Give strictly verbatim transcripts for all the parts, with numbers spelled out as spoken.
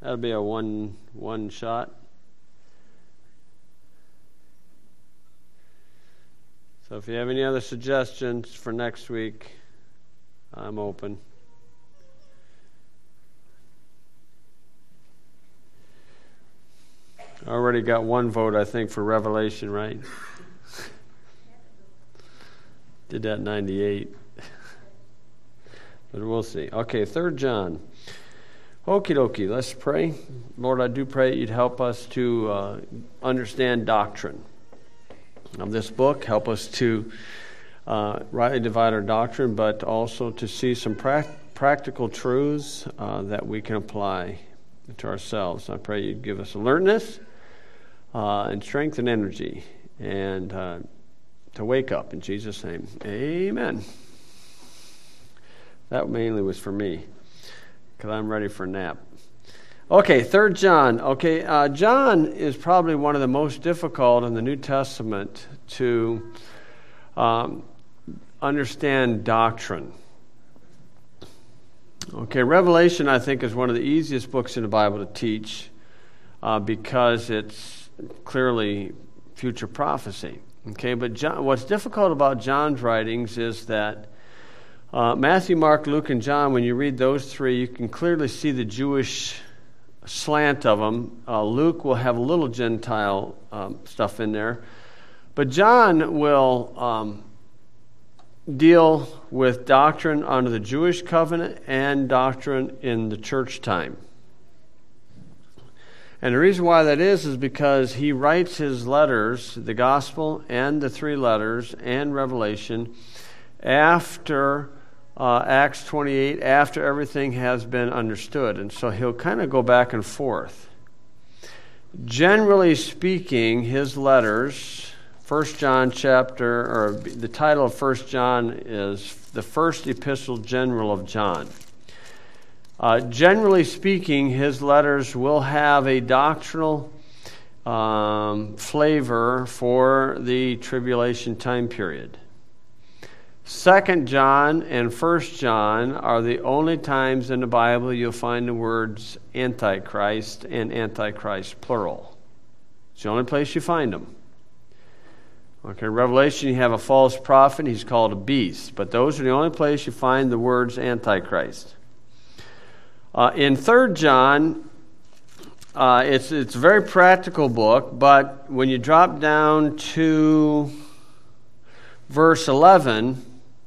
That'll be a one one shot. So if you have any other suggestions for next week, I'm open. I already got one vote, I think, for Revelation, right? Did that in ninety-eight. But we'll see. Okay, Third John. Okie dokie, let's pray. Lord, I do pray you'd help us to uh, understand doctrine of this book. Help us to uh, rightly divide our doctrine, but also to see some pra- practical truths uh, that we can apply to ourselves. I pray you'd give us alertness uh, and strength and energy, and uh, to wake up in Jesus' name. Amen. That mainly was for me, because I'm ready for a nap. Okay, Third John. Okay, uh, John is probably one of the most difficult in the New Testament to um, understand doctrine. Okay, Revelation, I think, is one of the easiest books in the Bible to teach uh, because it's clearly future prophecy. Okay, but John, what's difficult about John's writings is that uh, Matthew, Mark, Luke, and John, when you read those three, you can clearly see the Jewish slant of them. Uh, Luke will have a little Gentile um, stuff in there. But John will um, deal with doctrine under the Jewish covenant and doctrine in the church time. And the reason why that is is because he writes his letters, the gospel and the three letters and Revelation, after uh, Acts twenty-eight, after everything has been understood. And so he'll kind of go back and forth. Generally speaking, his letters, First John chapter, or the title of First John is the First Epistle General of John. Uh, generally speaking, his letters will have a doctrinal um, flavor for the tribulation time period. Second John and First John are the only times in the Bible you'll find the words Antichrist and Antichrist plural. It's the only place you find them. Okay, Revelation, you have a false prophet, he's called a beast. But those are the only place you find the words Antichrist. Uh, in Third John, uh, it's it's a very practical book, but when you drop down to verse eleven,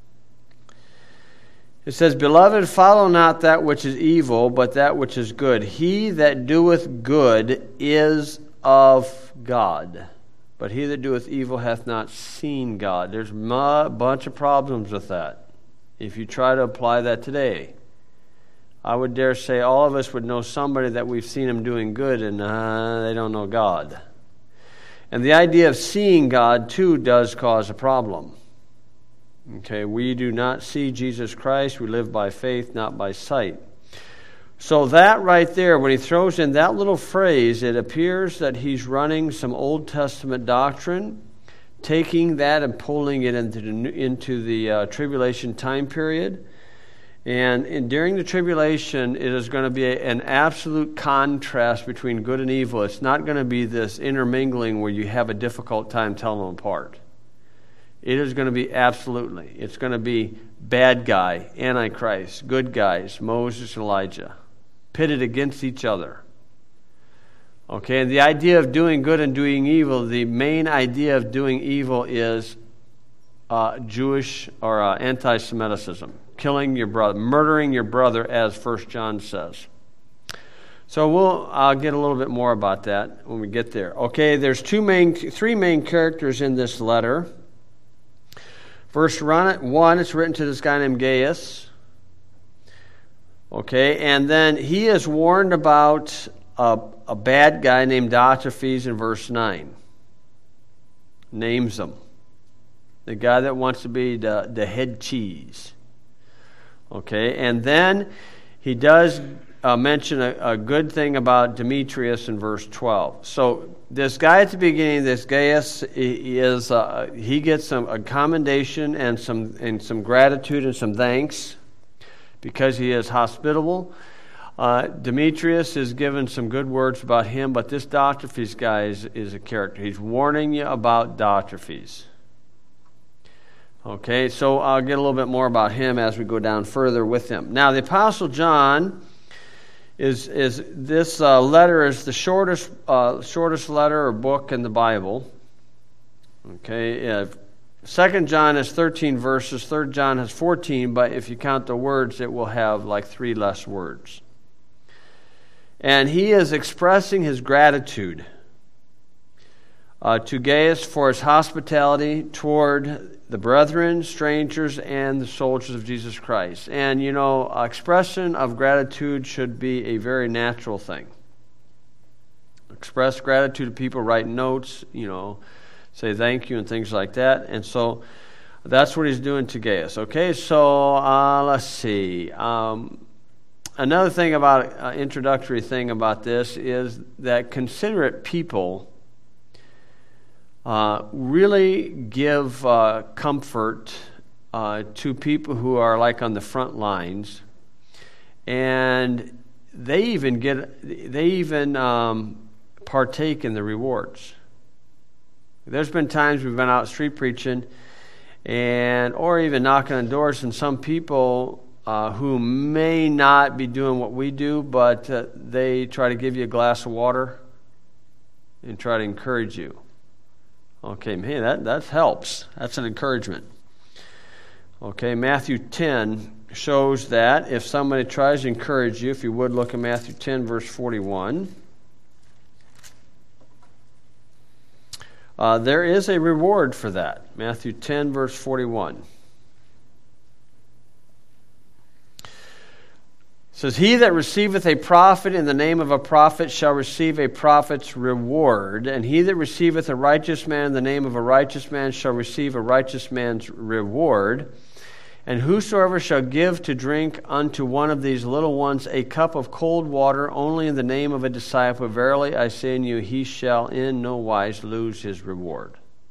it says, Beloved, follow not that which is evil, but that which is good. He that doeth good is of God, but he that doeth evil hath not seen God. There's a bunch of problems with that. If you try to apply that today, I would dare say all of us would know somebody that we've seen them doing good and uh, they don't know God. And the idea of seeing God, too, does cause a problem. Okay, we do not see Jesus Christ. We live by faith, not by sight. So that right there, when he throws in that little phrase, it appears that he's running some Old Testament doctrine, taking that and pulling it into the, into the uh, tribulation time period. And in, during the tribulation, it is going to be a, an absolute contrast between good and evil. It's not going to be this intermingling where you have a difficult time telling them apart. It is going to be absolutely. It's going to be bad guy, Antichrist, good guys, Moses and Elijah, pitted against each other. Okay, and the idea of doing good and doing evil, the main idea of doing evil is uh, Jewish or uh, anti-Semitism. Killing your brother, murdering your brother, as First John says. So we'll I'll get a little bit more about that when we get there. Okay, there's two main, three main characters in this letter. Verse one, it's written to this guy named Gaius. Okay, and then he is warned about a, a bad guy named Diotrephes in verse nine. Names him. The guy that wants to be the, the head cheese. Okay, and then he does uh, mention a, a good thing about Demetrius in verse twelve. So this guy at the beginning, this Gaius, he is uh, he gets some a commendation and some and some gratitude and some thanks because he is hospitable. Uh, Demetrius is given some good words about him, but this Diotrephes guy is, is a character. He's warning you about Diotrephes. Okay, so I'll get a little bit more about him as we go down further with him. Now, the Apostle John is is this uh, letter is the shortest uh, shortest letter or book in the Bible. Okay, uh, Second John has thirteen verses. Third John has fourteen, but if you count the words, it will have like three less words. And he is expressing his gratitude uh, to Gaius for his hospitality toward the brethren, strangers, and the soldiers of Jesus Christ. And, you know, expression of gratitude should be a very natural thing. Express gratitude to people, write notes, you know, say thank you and things like that. And so that's what he's doing to Gaius. Okay, so uh, let's see. Um, another thing about, uh, introductory thing about this is that considerate people Uh, really give uh, comfort uh, to people who are like on the front lines, and they even get they even um, partake in the rewards. There's been times we've been out street preaching, and or even knocking on doors, and some people uh, who may not be doing what we do, but uh, they try to give you a glass of water and try to encourage you. Okay, man, that, that helps. That's an encouragement. Okay, Matthew ten shows that if somebody tries to encourage you, if you would look at Matthew ten, verse forty-one. Uh, there is a reward for that. Matthew ten, verse forty-one. It says, "He that receiveth a prophet in the name of a prophet shall receive a prophet's reward, and he that receiveth a righteous man in the name of a righteous man shall receive a righteous man's reward. And whosoever shall give to drink unto one of these little ones a cup of cold water only in the name of a disciple, verily I say unto you, he shall in no wise lose his reward."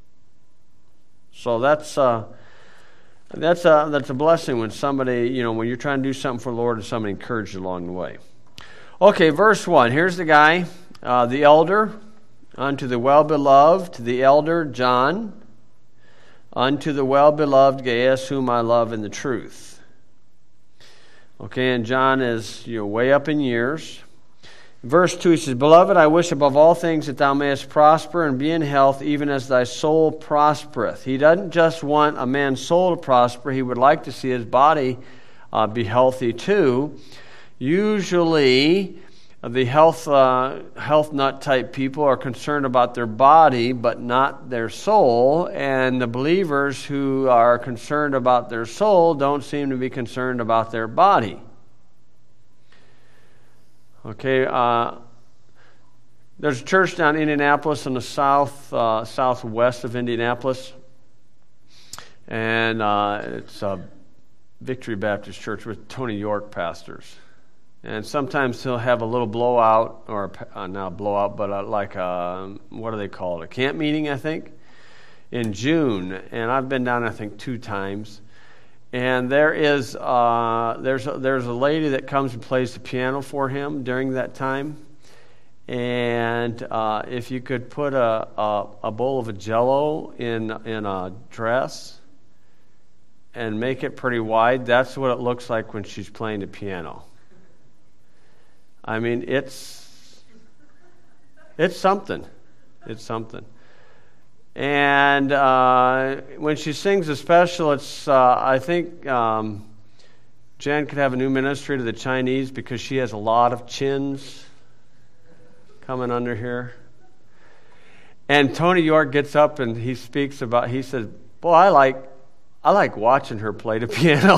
So that's... Uh, That's a, that's a blessing when somebody, you know, when you're trying to do something for the Lord and somebody encourages you along the way. Okay, verse one. Here's the guy, uh, the elder, unto the well-beloved, the elder John, unto the well-beloved Gaius, whom I love in the truth. Okay, and John is, you know, way up in years. Verse two, he says, "Beloved, I wish above all things that thou mayest prosper and be in health, even as thy soul prospereth." He doesn't just want a man's soul to prosper. He would like to see his body uh, be healthy too. Usually, the health uh, health nut type people are concerned about their body, but not their soul. And the believers who are concerned about their soul don't seem to be concerned about their body. Okay, uh, there's a church down in Indianapolis in the south, uh, southwest of Indianapolis, and uh, it's a Victory Baptist Church with Tony York pastors. And sometimes he'll have a little blowout, or uh, not a blowout, but uh, like a, what do they call it, a camp meeting, I think, in June. And I've been down, I think, two times. And there is uh, there's a, there's a lady that comes and plays the piano for him during that time. And uh, if you could put a, a a bowl of a Jell-O in in a dress and make it pretty wide, that's what it looks like when she's playing the piano. I mean, it's it's something. It's something. And uh, when she sings a special, it's uh, I think um, Jen could have a new ministry to the Chinese because she has a lot of chins coming under here. And Tony York gets up and he speaks about. He says, "Boy, I like I like watching her play the piano."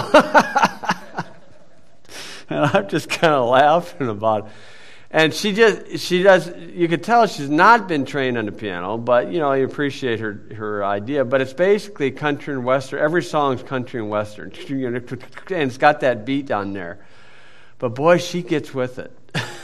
And I'm just kind of laughing about it. And she just, she does, you could tell she's not been trained on the piano, but, you know, you appreciate her, her idea. But it's basically country and western. Every song's country and western. And it's got that beat on there. But, boy, she gets with it.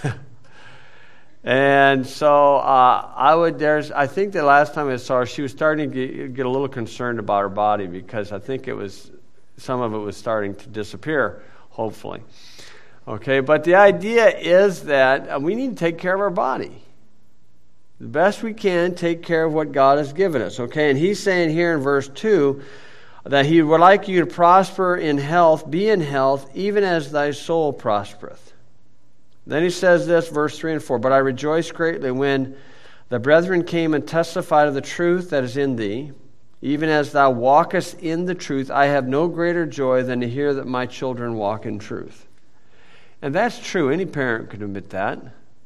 And so uh, I would, there's, I think the last time I saw her, she was starting to get, get a little concerned about her body because I think it was, some of it was starting to disappear, hopefully. Okay, but the idea is that we need to take care of our body. The best we can, take care of what God has given us. Okay, and he's saying here in verse two that he would like you to prosper in health, be in health, even as thy soul prospereth. Then he says this, verse three and four, but I rejoice greatly when the brethren came and testified of the truth that is in thee, even as thou walkest in the truth. I have no greater joy than to hear that my children walk in truth. And that's true. Any parent could admit that.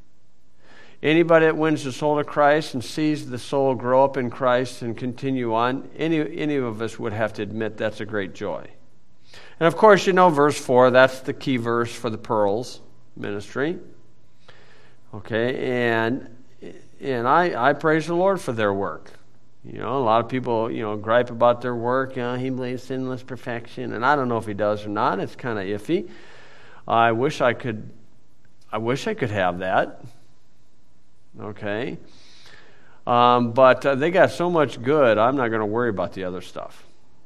Anybody that wins the soul to Christ and sees the soul grow up in Christ and continue on, any, any of us would have to admit that's a great joy. And of course, you know verse four, that's the key verse for the Pearls ministry. Okay, and and I, I praise the Lord for their work. You know, a lot of people, you know, gripe about their work. You know, he believes sinless perfection, and I don't know if he does or not. It's kind of iffy. I wish I could, I wish I could have that. Okay, um, but uh, they got so much good, I'm not going to worry about the other stuff.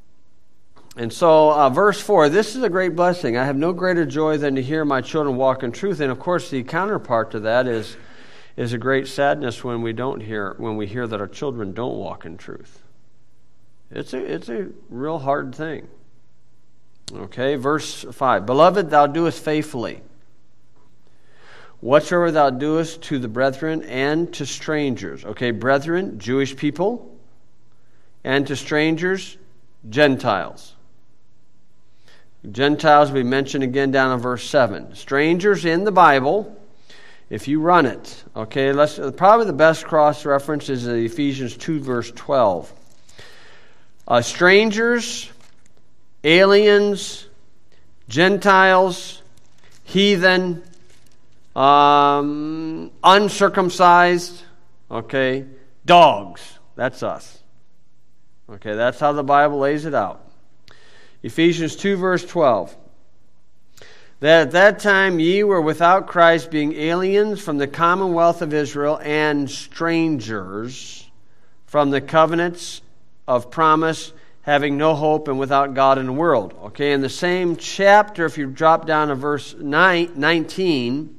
And so, uh, verse four, this is a great blessing. I have no greater joy than to hear my children walk in truth. And of course, the counterpart to that is is a great sadness when we don't hear when we hear that our children don't walk in truth. It's a it's a real hard thing. Okay, verse five, beloved, thou doest faithfully whatsoever thou doest to the brethren and to strangers. Okay, brethren, Jewish people, and to strangers, Gentiles. Gentiles we mentioned again down in verse seven. Strangers in the Bible, if you run it. Okay, let's probably the best cross reference is Ephesians two, verse twelve. Uh, strangers, aliens, Gentiles, heathen, Um, uncircumcised, okay, dogs. That's us. Okay, that's how the Bible lays it out. Ephesians two, verse twelve. That at that time ye were without Christ, being aliens from the commonwealth of Israel and strangers from the covenants of promise, having no hope and without God in the world. Okay, in the same chapter, if you drop down to verse nine, nineteen,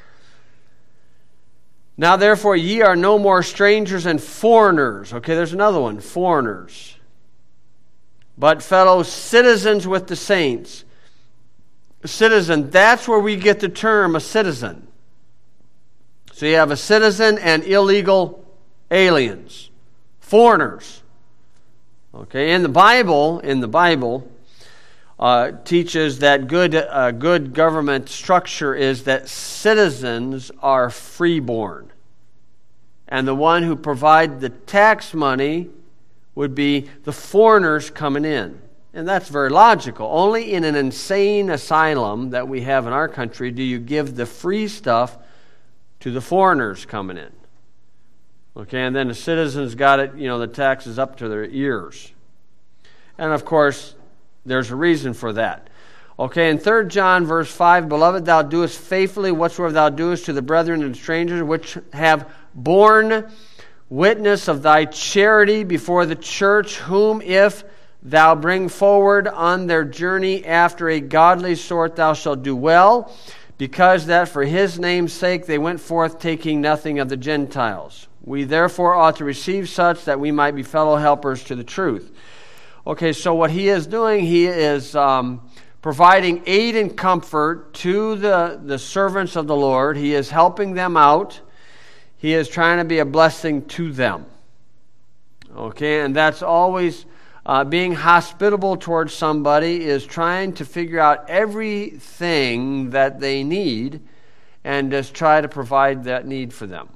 now therefore ye are no more strangers and foreigners. Okay, there's another one, foreigners. But fellow citizens with the saints. Citizen, that's where we get the term a citizen. So you have a citizen and illegal aliens, foreigners. Okay, in the Bible, in the Bible, uh, teaches that good, uh, good government structure is that citizens are freeborn, and the one who provide the tax money would be the foreigners coming in. And that's very logical. Only in an insane asylum that we have in our country do you give the free stuff to the foreigners coming in. Okay, and then the citizens got it, you know, the taxes up to their ears. And of course, there's a reason for that. Okay, in Third John verse five, beloved, thou doest faithfully whatsoever thou doest to the brethren and strangers, which have borne witness of thy charity before the church, whom if thou bring forward on their journey after a godly sort, thou shalt do well, because that for his name's sake they went forth taking nothing of the Gentiles. We therefore ought to receive such, that we might be fellow helpers to the truth. Okay, so what he is doing, he is um, providing aid and comfort to the, the servants of the Lord. He is helping them out. He is trying to be a blessing to them. Okay, and that's always uh, being hospitable towards somebody, is trying to figure out everything that they need and just try to provide that need for them.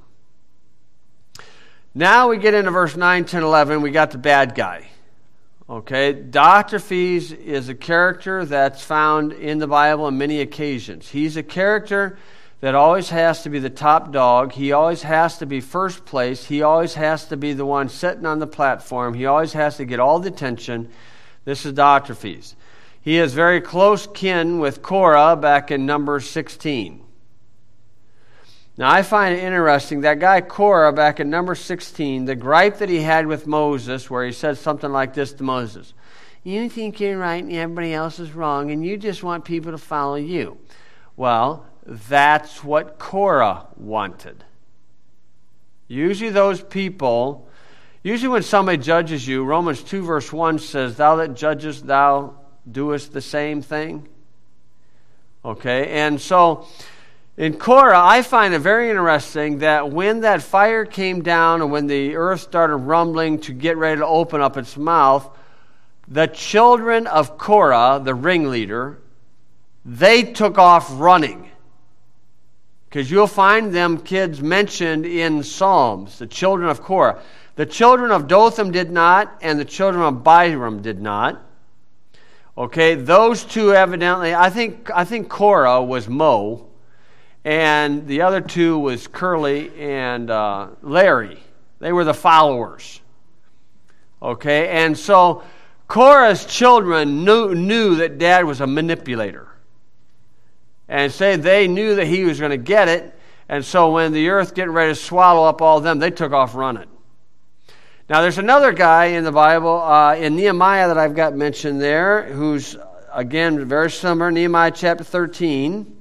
Now we get into verse nine, ten, eleven. We got the bad guy. Okay, Diotrephes is a character that's found in the Bible on many occasions. He's a character that always has to be the top dog. He always has to be first place. He always has to be the one sitting on the platform. He always has to get all the attention. This is Diotrephes. He is very close kin with Korah back in Numbers sixteen. Now, I find it interesting, that guy Korah back in Numbers sixteen, the gripe that he had with Moses, where he said something like this to Moses: you think you're right and everybody else is wrong, and you just want people to follow you. Well, that's what Korah wanted. Usually those people, usually when somebody judges you, Romans two verse one says, thou that judgest, thou doest the same thing. Okay, and so in Korah, I find it very interesting that when that fire came down and when the earth started rumbling to get ready to open up its mouth, the children of Korah, the ringleader, they took off running. Because you'll find them kids mentioned in Psalms, the children of Korah. The children of Dotham did not, and the children of Abiram did not. Okay, those two evidently, I think I think Korah was Mo, and the other two was Curly and uh, Larry. They were the followers. Okay, and so Korah's children knew, knew that Dad was a manipulator. And say they knew that he was going to get it, and so when the earth getting ready to swallow up all of them, they took off running. Now there's another guy in the Bible, uh, in Nehemiah that I've got mentioned there, who's, again, very similar, Nehemiah chapter thirteen.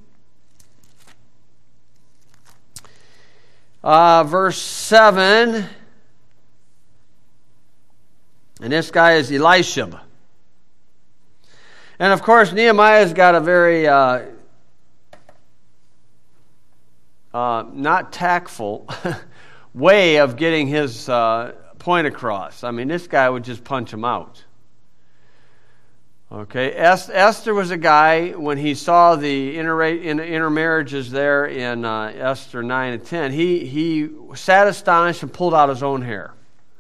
Uh, verse seven, and this guy is Elisha. And of course, Nehemiah's got a very... Uh, Uh, not tactful way of getting his uh, point across. I mean, this guy would just punch him out. Okay, Esther was a guy, when he saw the inter- intermarriages there in uh, Esther nine and ten, he, he sat astonished and pulled out his own hair.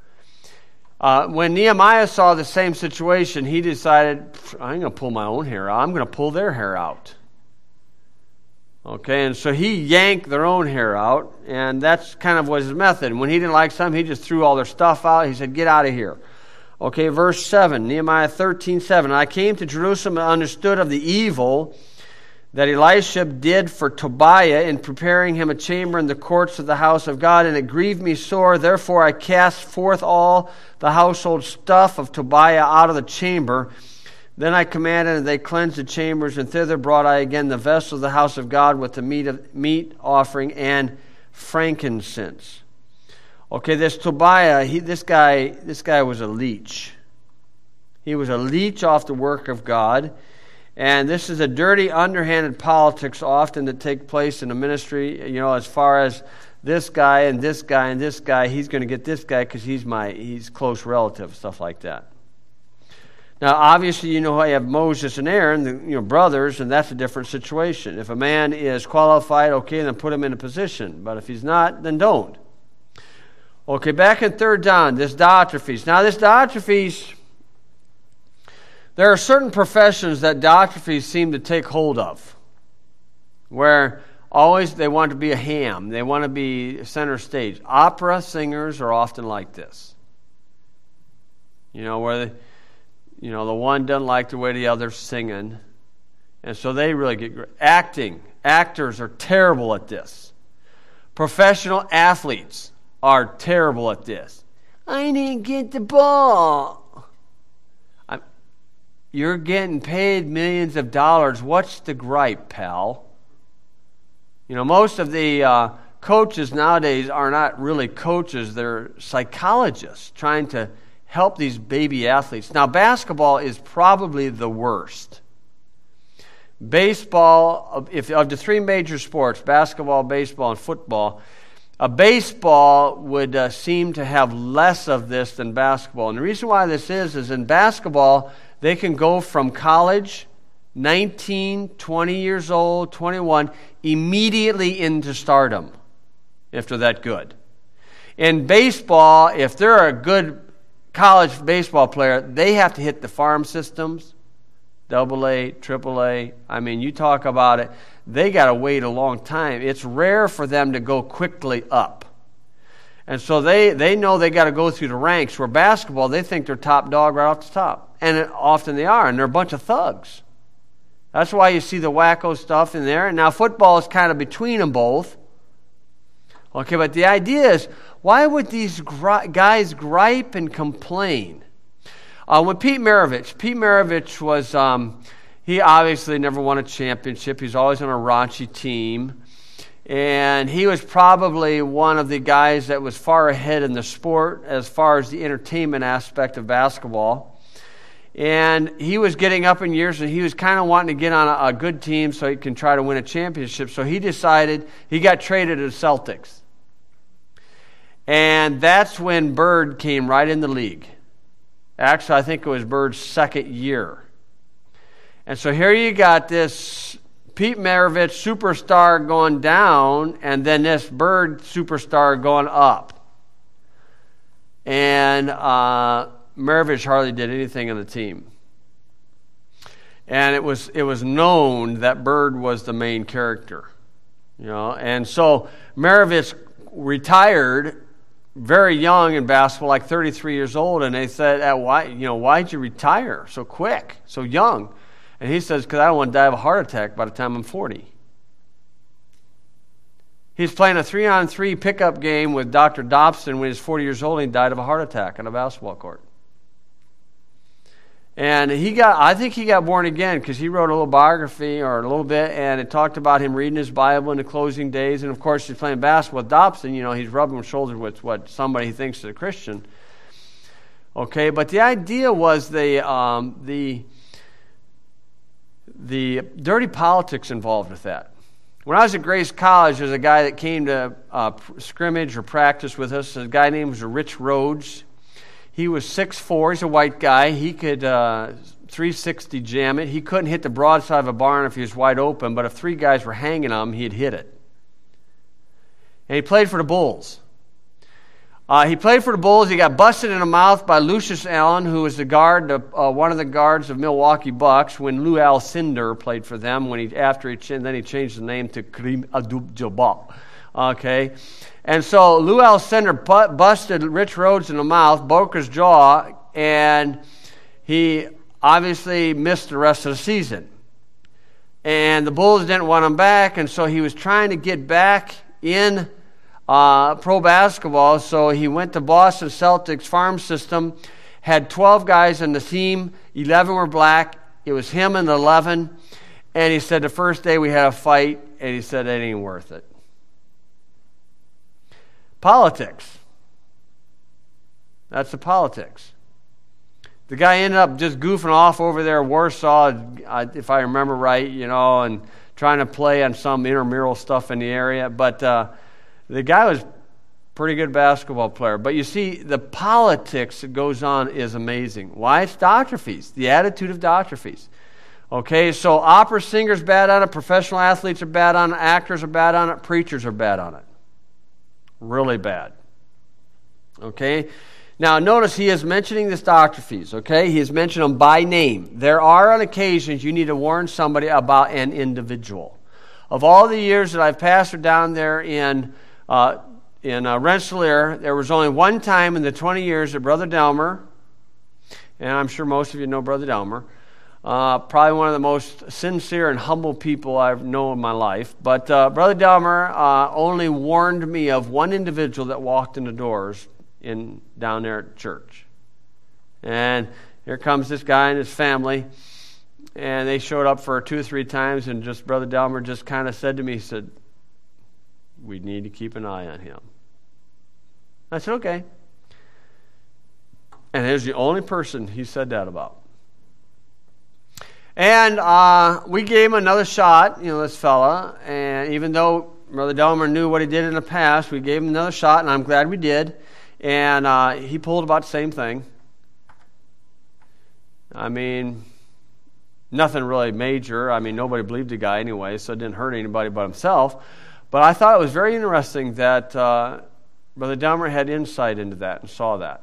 Uh, when Nehemiah saw the same situation, he decided, I'm going to pull my own hair out. I'm going to pull their hair out. Okay, and so he yanked their own hair out, and that's kind of was his method. And when he didn't like something, he just threw all their stuff out. He said, get out of here. Okay, verse seven, Nehemiah thirteen seven. I came to Jerusalem and understood of the evil that Elisha did for Tobiah in preparing him a chamber in the courts of the house of God, and it grieved me sore. Therefore I cast forth all the household stuff of Tobiah out of the chamber. Then I commanded, and they cleansed the chambers, and thither brought I again the vessels of the house of God with the meat of, meat offering and frankincense. Okay, this Tobiah, he, this guy, this guy was a leech. He was a leech off the work of God, and this is a dirty, underhanded politics often that take place in the ministry. You know, as far as this guy and this guy and this guy, he's going to get this guy because he's my he's close relative, stuff like that. Now, obviously, you know, I have Moses and Aaron, the, you know, brothers, and that's a different situation. If a man is qualified, okay, then put him in a position. But if he's not, then don't. Okay, back in Third John, this Diotrephes. Now, this Diotrephes, there are certain professions that Diotrephes seem to take hold of, where always they want to be a ham. They want to be center stage. Opera singers are often like this. You know, where they... You know, the one doesn't like the way the other's singing. And so they really get great. Acting. Actors are terrible at this. Professional athletes are terrible at this. I didn't get the ball. I'm, you're getting paid millions of dollars. What's the gripe, pal? You know, most of the uh, coaches nowadays are not really coaches. They're psychologists trying to help these baby athletes. Now, basketball is probably the worst. Baseball, if of the three major sports, basketball, baseball, and football, a baseball would uh, seem to have less of this than basketball. And the reason why this is, is in basketball, they can go from college, nineteen, twenty years old, twenty-one, immediately into stardom, if they're that good. In baseball, if they're a good college baseball player, they have to hit the farm systems, double A, triple A. I mean, you talk about it, they got to wait a long time. It's rare for them to go quickly up. And so they, they know they got to go through the ranks, where basketball, they think they're top dog right off the top. And it, often they are, and they're a bunch of thugs. That's why you see the wacko stuff in there. And now football is kind of between them both. Okay, but the idea is, why would these gri- guys gripe and complain? Uh, when Pete Maravich, Pete Maravich was, um, he obviously never won a championship. He's always on a raunchy team. And he was probably one of the guys that was far ahead in the sport as far as the entertainment aspect of basketball. And he was getting up in years, and he was kind of wanting to get on a, a good team so he can try to win a championship. So he decided, he got traded to the Celtics. And that's when Bird came right in the league. Actually, I think it was Bird's second year. And so here you got this Pete Maravich superstar going down, and then this Bird superstar going up. And uh, Maravich hardly did anything on the team. And it was it was known that Bird was the main character. You know, and so Maravich retired very young in basketball, like thirty-three years old, and they said, uh, "Why, you know, why'd you retire so quick, so young?" And he says, because I don't want to die of a heart attack by the time I'm forty. He's playing a three-on-three pickup game with Doctor Dobson when he was forty years old, and he died of a heart attack on a basketball court. And he got, I think he got born again because he wrote a little biography or a little bit, and it talked about him reading his Bible in the closing days. And, of course, he's playing basketball with Dobson. You know, he's rubbing shoulders with what somebody he thinks is a Christian. Okay, but the idea was the um, the... the dirty politics involved with that. When I was at Grace College, there was a guy that came to uh, scrimmage or practice with us. A guy named Rich Rhodes. He was six foot four. He's a white guy. He could uh, three sixty jam it. He couldn't hit the broadside of a barn if he was wide open, but if three guys were hanging on him, he'd hit it. And he played for the Bulls. Uh, he played for the Bulls. He got busted in the mouth by Lucius Allen, who was the guard, uh, one of the guards of Milwaukee Bucks when Lou Alcindor played for them. When he after he and then he changed the name to Kareem Abdul-Jabbar. Okay, and so Lou Alcindor bu- busted Rich Rhodes in the mouth, broke his jaw, and he obviously missed the rest of the season. And the Bulls didn't want him back, and so he was trying to get back in Uh, pro basketball, so he went to Boston Celtics farm system, had twelve guys on the team, eleven were black, it was him and eleven, and he said the first day we had a fight, and he said it ain't worth it. Politics. That's the politics. The guy ended up just goofing off over there in Warsaw, if I remember right, you know, and trying to play on some intramural stuff in the area, but uh, the guy was a pretty good basketball player. But you see, the politics that goes on is amazing. Why? It's doctor fees. The attitude of doctor fees. Okay, so opera singers bad on it, professional athletes are bad on it, actors are bad on it, preachers are bad on it. Really bad. Okay? Now, notice he is mentioning this doctor fees, okay? He is mentioning them by name. There are on occasions you need to warn somebody about an individual. Of all the years that I've pastored down there in Uh, in uh, Rensselaer, there was only one time in the twenty years that Brother Delmer, and I'm sure most of you know Brother Delmer, uh, probably one of the most sincere and humble people I've known in my life, but uh, Brother Delmer uh, only warned me of one individual that walked in the doors in down there at church. And here comes this guy and his family, and they showed up for two or three times, and just Brother Delmer just kind of said to me, he said, "We need to keep an eye on him." I said, okay. And he's the only person he said that about. And uh, we gave him another shot, you know, this fella. And even though Brother Delmer knew what he did in the past, we gave him another shot, and I'm glad we did. And uh, he pulled about the same thing. I mean, nothing really major. I mean, nobody believed the guy anyway, so it didn't hurt anybody but himself. But I thought it was very interesting that uh, Brother Delmer had insight into that and saw that.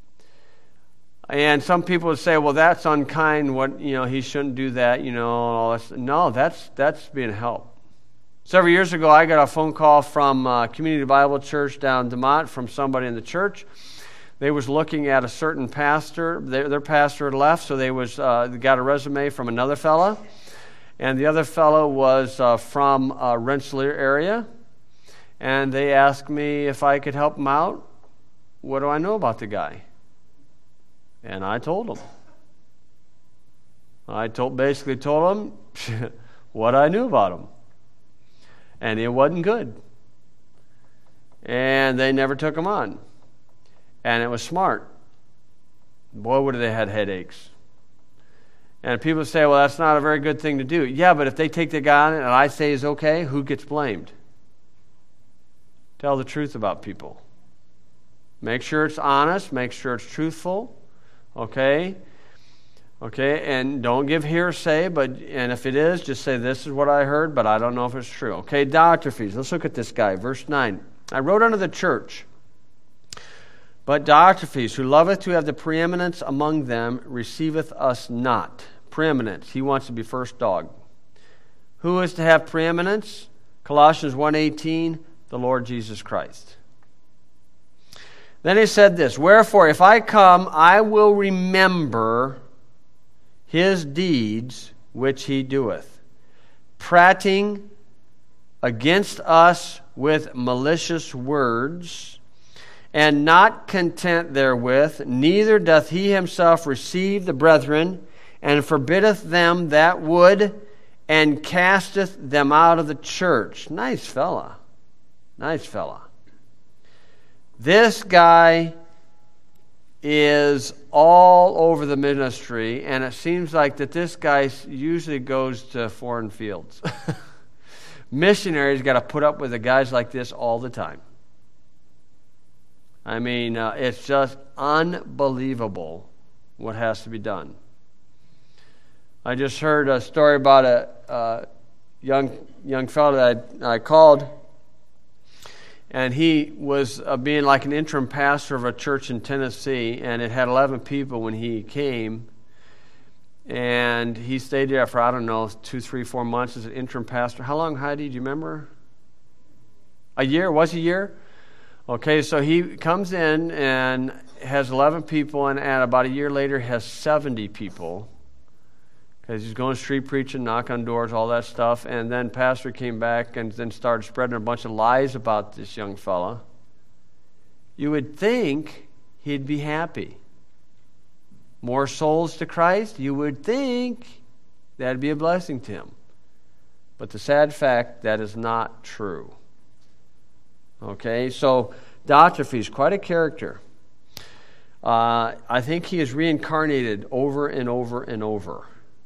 And some people would say, well, that's unkind, what, you know, he shouldn't do that, you know, all this. No, that's that's being helped. Several years ago, I got a phone call from uh, Community Bible Church down in DeMont from somebody in the church. They was looking at a certain pastor. Their, their pastor had left, so they was uh, they got a resume from another fella. And the other fellow was uh, from uh, Rensselaer area. And they asked me if I could help him out. What do I know about the guy? And I told them. I told basically told them what I knew about them. And it wasn't good. And they never took them on. And it was smart. Boy, would they had headaches. And people say, well, that's not a very good thing to do. Yeah, but if they take the guy on and I say is okay, who gets blamed? Tell the truth about people. Make sure it's honest. Make sure it's truthful. Okay? Okay, and don't give hearsay, but and if it is, just say, this is what I heard, but I don't know if it's true. Okay, Diotrephes. Let's look at this guy. Verse nine. I wrote unto the church, but Diotrephes, who loveth to have the preeminence among them, receiveth us not. Preeminence. He wants to be first dog. Who is to have preeminence? Colossians one eighteen, the Lord Jesus Christ. Then he said this, wherefore, if I come, I will remember his deeds which he doeth, prating against us with malicious words, and not content therewith, neither doth he himself receive the brethren, and forbiddeth them that would, and casteth them out of the church. Nice fella. Nice fella. This guy is all over the ministry, and it seems like that this guy usually goes to foreign fields. Missionaries got to put up with the guys like this all the time. I mean, uh, it's just unbelievable what has to be done. I just heard a story about a uh, young young fellow that I, I called, and he was uh, being like an interim pastor of a church in Tennessee, and it had eleven people when he came. And he stayed there for, I don't know, two, three, four months as an interim pastor. How long, Heidi, do you remember? A year? Was it a year? Okay, so he comes in and has eleven people, and, and about a year later has seventy people. Because he's going street preaching, knocking on doors, all that stuff. And then pastor came back and then started spreading a bunch of lies about this young fella. You would think he'd be happy. More souls to Christ, you would think that'd be a blessing to him. But the sad fact, that is not true. Okay, so Diotrephes, quite a character. Uh, I think he is reincarnated over and over and over.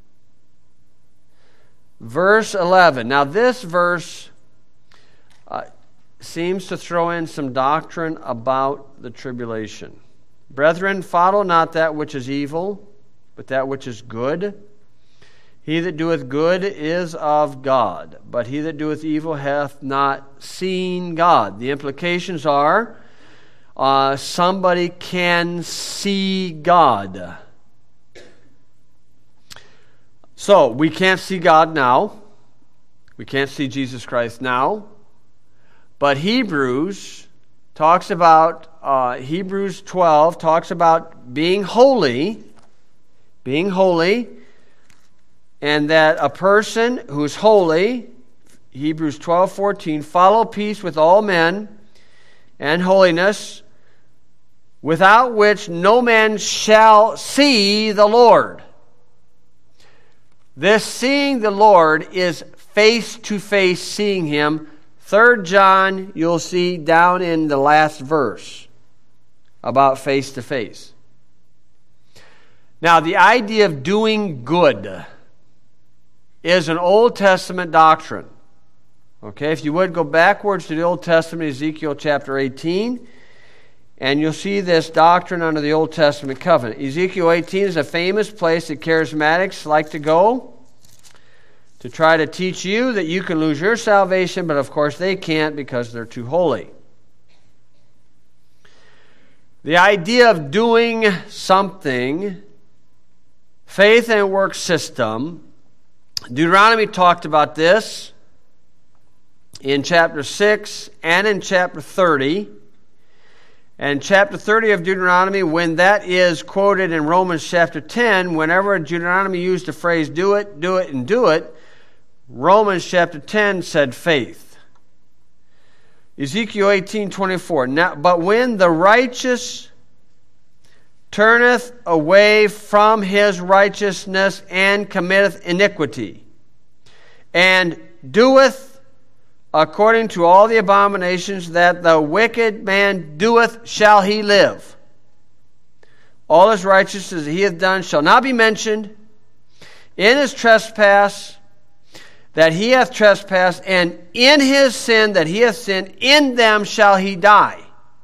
Verse eleven. Now this verse uh, seems to throw in some doctrine about the tribulation. Brethren, follow not that which is evil, but that which is good. He that doeth good is of God, but he that doeth evil hath not seen God. The implications are uh, somebody can see God. So, we can't see God now. We can't see Jesus Christ now. But Hebrews talks about, uh, Hebrews twelve talks about being holy, being holy, and that a person who's holy, Hebrews twelve fourteen, follow peace with all men and holiness, without which no man shall see the Lord. This seeing the Lord is face-to-face seeing Him. Third John, you'll see down in the last verse about face-to-face. Now, the idea of doing good is an Old Testament doctrine. Okay, if you would go backwards to the Old Testament, Ezekiel chapter eighteen, and you'll see this doctrine under the Old Testament covenant. Ezekiel eighteen is a famous place that charismatics like to go to try to teach you that you can lose your salvation, but of course they can't because they're too holy. The idea of doing something, faith and work system, Deuteronomy talked about this in chapter six and in chapter thirty. And chapter thirty of Deuteronomy, when that is quoted in Romans chapter ten, whenever Deuteronomy used the phrase do it, do it, and do it, Romans chapter ten said faith. Ezekiel eighteen twenty-four. Now, but when the righteous turneth away from his righteousness, and committeth iniquity, and doeth according to all the abominations that the wicked man doeth, shall he live. All his righteousness that he hath done shall not be mentioned. In his trespass that he hath trespassed, and in his sin that he hath sinned, in them shall he die.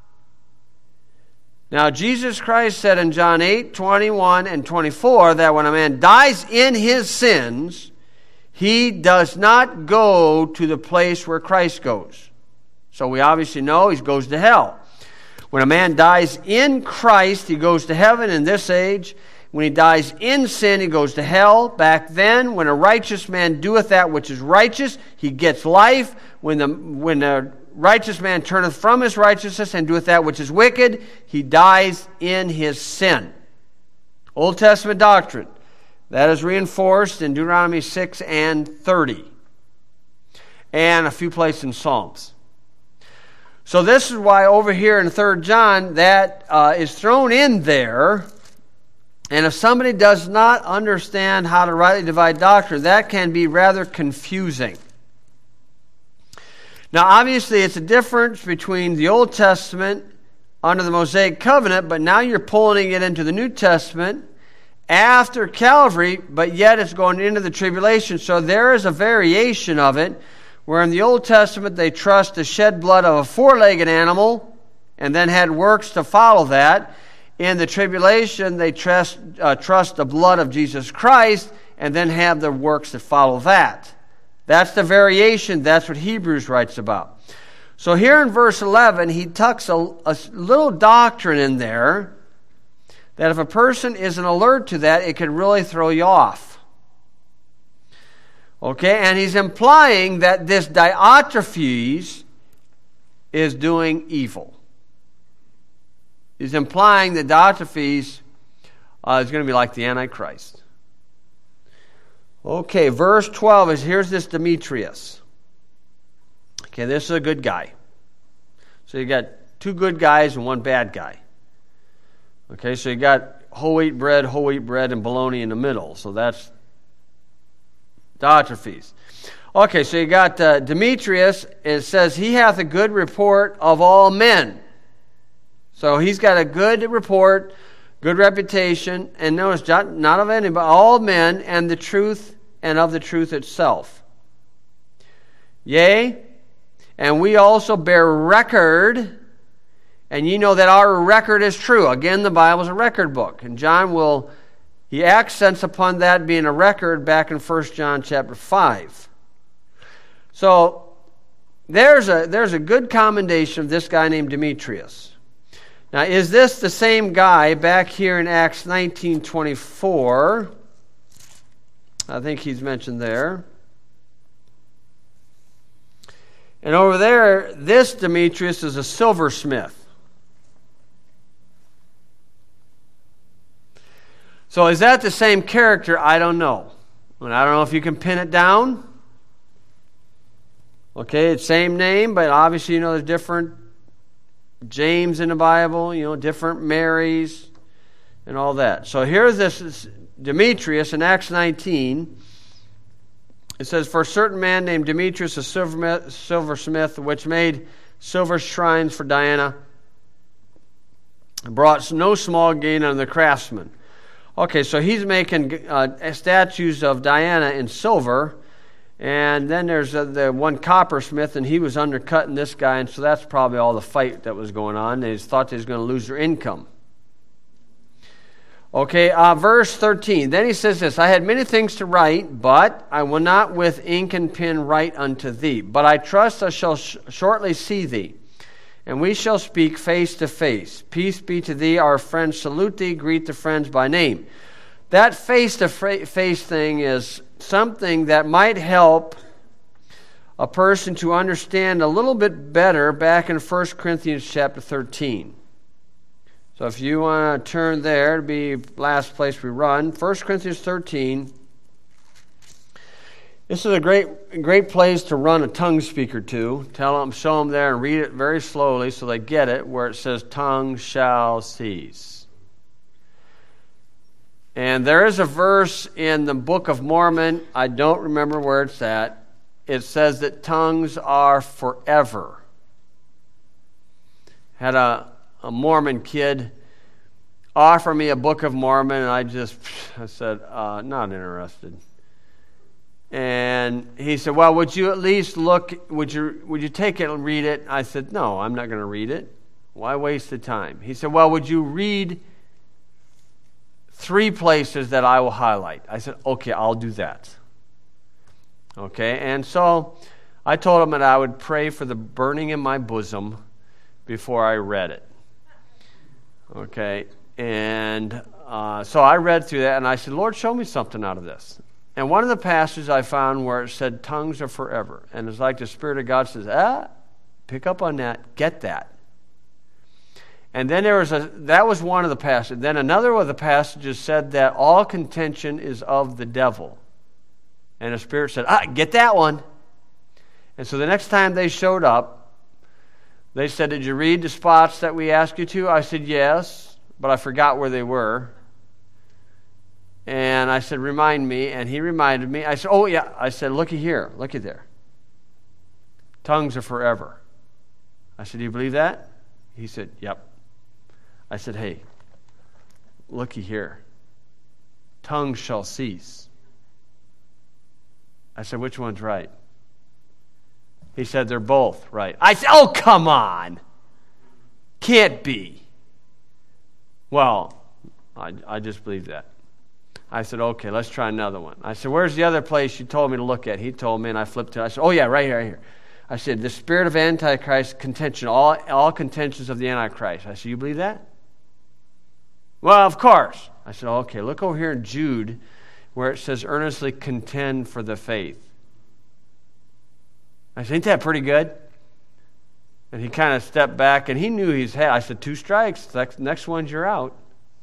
Now, Jesus Christ said in John eight, twenty-one and twenty-four that when a man dies in his sins, he does not go to the place where Christ goes. So we obviously know he goes to hell. When a man dies in Christ, he goes to heaven in this age. When he dies in sin, he goes to hell. Back then, when a righteous man doeth that which is righteous, he gets life. When the when the righteous man turneth from his righteousness and doeth that which is wicked, he dies in his sin. Old Testament doctrine. That is reinforced in Deuteronomy six and thirty. And a few places in Psalms. So this is why over here in Third John, that uh, is thrown in there. And if somebody does not understand how to rightly divide doctrine, that can be rather confusing. Now, obviously, it's a difference between the Old Testament under the Mosaic Covenant, but now you're pulling it into the New Testament after Calvary, but yet it's going into the tribulation. So there is a variation of it, where in the Old Testament they trust the shed blood of a four-legged animal and then had works to follow that. In the tribulation, they trust, uh, trust the blood of Jesus Christ and then have the works that follow that. That's the variation. That's what Hebrews writes about. So here in verse eleven, he tucks a, a little doctrine in there that if a person isn't alert to that, it can really throw you off. Okay, and he's implying that this Diotrephes is doing evil. He's implying that Diotrephes uh, is going to be like the Antichrist. Okay, verse twelve is, here's this Demetrius. Okay, this is a good guy. So you got two good guys and one bad guy. Okay, so you got whole wheat bread, whole wheat bread, and bologna in the middle. So that's Diotrephes. Okay, so you got uh, Demetrius. It says, he hath a good report of all men. So he's got a good report, good reputation, and notice, not of any, but all men, and the truth, and of the truth itself. Yea, and we also bear record, and ye know that our record is true. Again, the Bible is a record book, and John will, he accents upon that being a record back in First John chapter five. So there's a there's a good commendation of this guy named Demetrius. Now, is this the same guy back here in Acts nineteen twenty-four? I think he's mentioned there. And over there, this Demetrius is a silversmith. So is that the same character? I don't know. And I don't know if you can pin it down. Okay, it's same name, but obviously you know there's different James in the Bible, you know, different Marys and all that. So here's this Demetrius in Acts nineteen. It says, for a certain man named Demetrius, a silversmith, which made silver shrines for Diana, brought no small gain on the craftsmen. Okay, so he's making uh, statues of Diana in silver. And then there's uh, the one coppersmith, and he was undercutting this guy, and so that's probably all the fight that was going on. They thought they was going to lose their income. Okay, uh, verse thirteen. Then he says this, I had many things to write, but I will not with ink and pen write unto thee. But I trust I shall sh- shortly see thee, and we shall speak face to face. Peace be to thee, our friends salute thee, greet the friends by name. That face-to-face thing is something that might help a person to understand a little bit better back in First Corinthians chapter thirteen. So if you want to turn there, it'll be the last place we run. First Corinthians thirteen. This is a great great place to run a tongue speaker to. Tell them, show them there and read it very slowly so they get it, where it says, tongue shall cease. And there is a verse in the Book of Mormon, I don't remember where it's at. It says that tongues are forever. Had a, a Mormon kid offer me a Book of Mormon, and I just, I said, uh, not interested. And he said, well, would you at least look, would you would you take it and read it? I said, no, I'm not going to read it. Why waste the time? He said, well, would you read three places that I will highlight? I said, okay, I'll do that. Okay, and so I told him that I would pray for the burning in my bosom before I read it. Okay, and uh, so I read through that, and I said, Lord, show me something out of this. And one of the passages I found where it said tongues are forever. And it's like the Spirit of God says, ah, pick up on that, get that. And then there was a, that was one of the passages. Then another of the passages said that all contention is of the devil. And the Spirit said, ah, get that one. And so the next time they showed up, they said, did you read the spots that we asked you to? I said, yes, but I forgot where they were. And I said, remind me. And he reminded me. I said, oh, yeah. I said, looky here. Looky there. Tongues are forever. I said, do you believe that? He said, yep. I said, hey, looky here. Tongues shall cease. I said, which one's right? He said, they're both right. I said, oh, come on. Can't be. Well, I, I just believe that. I said, okay, let's try another one. I said, where's the other place you told me to look at? He told me, and I flipped to it. I said, oh, yeah, right here, right here. I said, the spirit of Antichrist contention, all, all contentions of the Antichrist. I said, you believe that? Well, of course. I said, okay, look over here in Jude where it says, earnestly contend for the faith. I said, ain't that pretty good? And he kind of stepped back, and he knew he's had. I said, two strikes. Next, next one's you're out.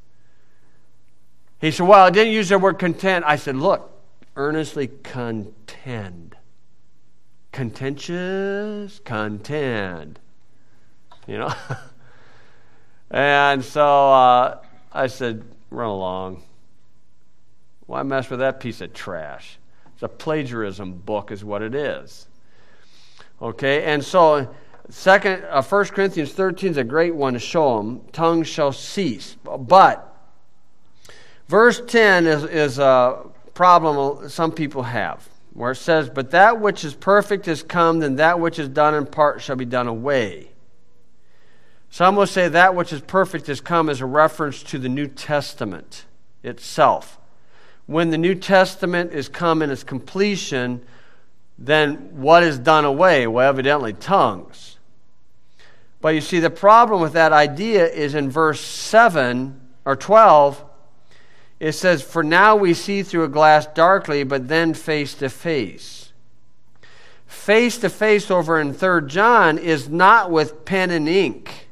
He said, well, I didn't use the word content. I said, look, earnestly contend. Contentious, contend. You know? And so uh, I said, run along. Why mess with that piece of trash? It's a plagiarism book is what it is. Okay, and so second, uh, First Corinthians thirteen is a great one to show them. Tongues shall cease. But verse ten is, is a problem some people have, where it says, but that which is perfect is come, then that which is done in part shall be done away. Some will say that which is perfect is come as a reference to the New Testament itself. When the New Testament is come in its completion, then what is done away? Well, evidently tongues. But you see, the problem with that idea is in verse seven or twelve, it says, for now we see through a glass darkly, but then face to face. Face to face over in Third John is not with pen and ink.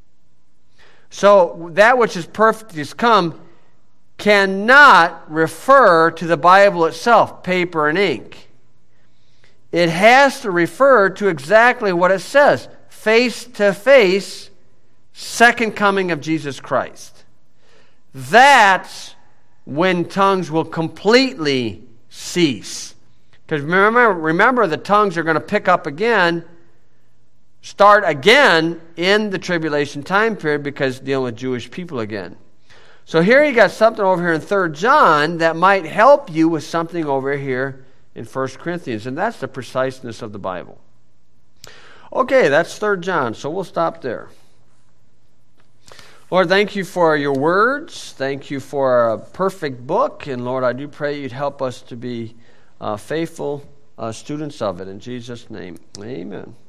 So that which is perfect is come cannot refer to the Bible itself, paper and ink. It has to refer to exactly what it says, face to face, second coming of Jesus Christ. That's when tongues will completely cease. Because remember, remember, the tongues are going to pick up again, start again in the tribulation time period because dealing with Jewish people again. So here you got something over here in Third John that might help you with something over here in First Corinthians, and that's the preciseness of the Bible. Okay, that's Third John, so we'll stop there. Lord, thank you for your words. Thank you for a perfect book. And Lord, I do pray you'd help us to be uh, faithful uh, students of it. In Jesus' name, amen.